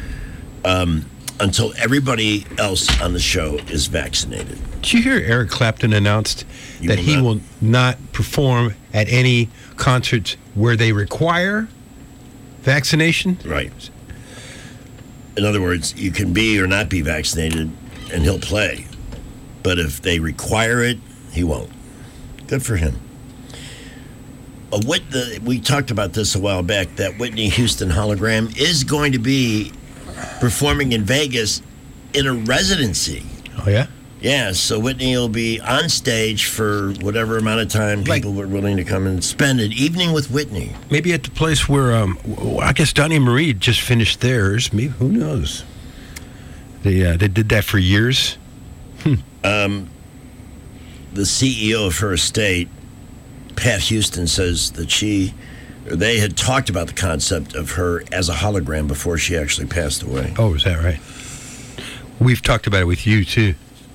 Until everybody else on the show is vaccinated. Did you hear Eric Clapton announced that he will not perform at any concerts where they require vaccination? Right. In other words, you can be or not be vaccinated, and he'll play. But if they require it, he won't. Good for him. We talked about this a while back, that Whitney Houston hologram is going to be performing in Vegas in a residency. Oh, yeah? Yeah, so Whitney will be on stage for whatever amount of time people were willing to come and spend an evening with Whitney. Maybe at the place where, I guess Donnie Marie just finished theirs. Maybe, who knows? They did that for years. The CEO of her estate, Pat Houston, says that they had talked about the concept of her as a hologram before she actually passed away. Oh, is that right? We've talked about it with you, too.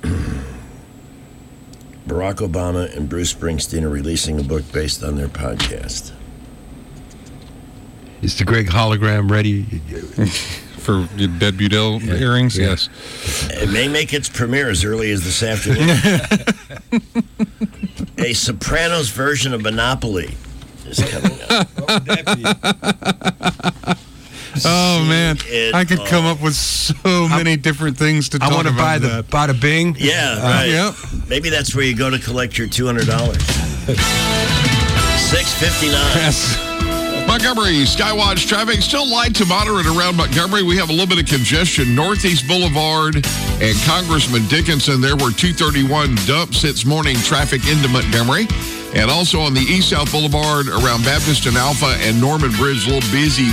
Barack Obama and Bruce Springsteen are releasing a book based on their podcast. Is the Greg hologram ready? For Dead Budell hearings? Yeah. Yes. It may make its premiere as early as this afternoon. A Sopranos version of Monopoly is coming up. Oh, man. I could come up with so many different things to talk about. I want to buy the Bada Bing. Yeah, right. Yep. Maybe that's where you go to collect your $200. $6.59. Yes. Montgomery, Skywatch traffic still light to moderate around Montgomery. We have a little bit of congestion. Northeast Boulevard and Congressman Dickinson, there were 231 dumps since morning traffic into Montgomery. And also on the East South Boulevard around Baptist and Alpha and Norman Bridge, a little busy